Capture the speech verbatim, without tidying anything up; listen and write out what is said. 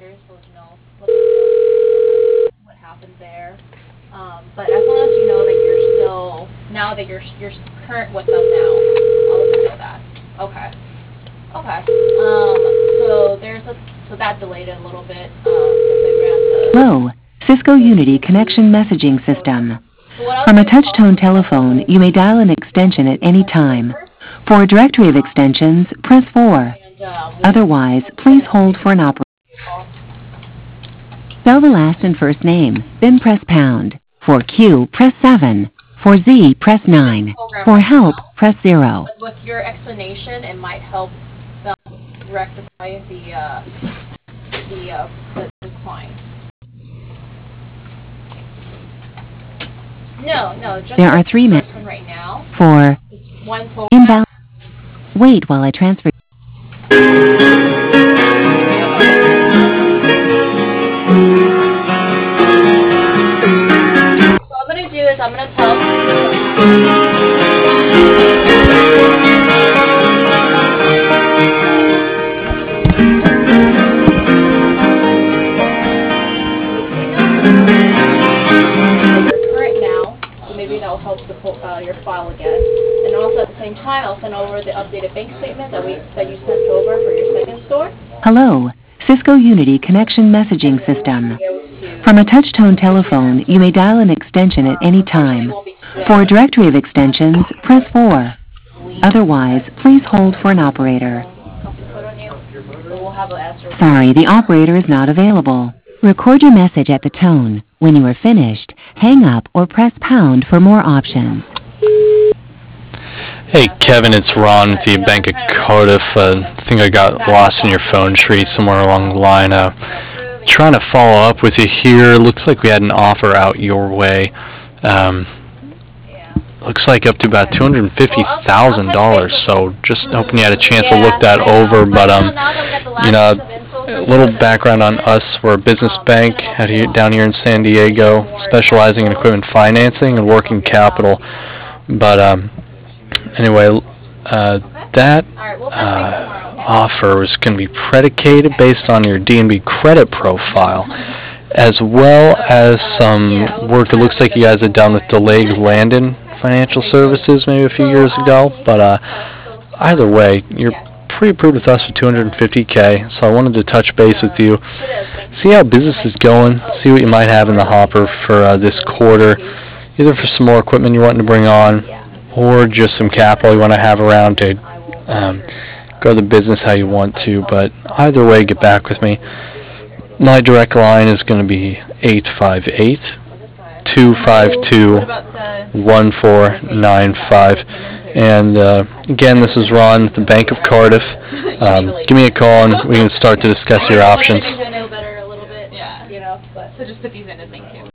providers, so you know what, what happened there. Um, but as long as you know that you're still now that you're you're current with them now, I'll let them know that. Okay. Okay. Um, so there's a so that delayed it a little bit because they ran the. Hello, Cisco Unity Connection Messaging System. So what I'll From do a is I'll touch-tone send that telephone, over you may dial an extension at any time. over, For a directory of extensions, press four. and uh, we Otherwise, please hold for an operator. call. Spell the last and first name, then press pound. For Q, press seven. For Z, press nine. For help, press zero. But with your explanation, it might help them rectify the uh, the uh, the decline. No, no, just There are this three first minutes. one right now. For It's one program. inbound. Wait while I transfer. So what I'm gonna do is I'm gonna tell. Current now, so maybe that will help the uh, your file again. And also at the same time, I'll send over the updated bank statement that we that you sent over for your second store. Hello, Cisco Unity Connection Messaging System. Be able to- From a touch-tone telephone, you may dial an extension at any time. For a directory of extensions, press four. Otherwise, please hold for an operator. Company code on you. So we'll have an answer. Sorry, the operator is not available. Record your message at the tone. When you are finished, hang up or press pound for more options. Hey Kevin, it's Ron with the Bank of Cardiff. Uh, I think I got lost in your phone tree somewhere along the line. Uh, trying to follow up with you here. Looks like we had an offer out your way. Um, looks like up to about two hundred fifty thousand dollars. So just hoping you had a chance to look that over. But um, you know, a little background on us. We're a business bank out here, down here in San Diego, specializing in equipment financing and working capital. But um, anyway, uh, that uh, offer is going to be predicated based on your D N B credit profile, as well as some work it looks like you guys had done with Delayed Landon Financial Services maybe a few years ago. But uh, either way, you're pre-approved with us for two hundred fifty K, so I wanted to touch base with you, see how business is going, see what you might have in the hopper for uh, this quarter, either for some more equipment you're wanting to bring on, or just some capital you want to have around to um, grow the business how you want to. But either way, get back with me. My direct line is going to be eight five eight, two five two, one four nine five. And uh, again, this is Ron with the Bank of Cardiff. Um, give me a call and we can start to discuss your options. I know better a little bit. Yeah. You know, but So just put these in as bank too.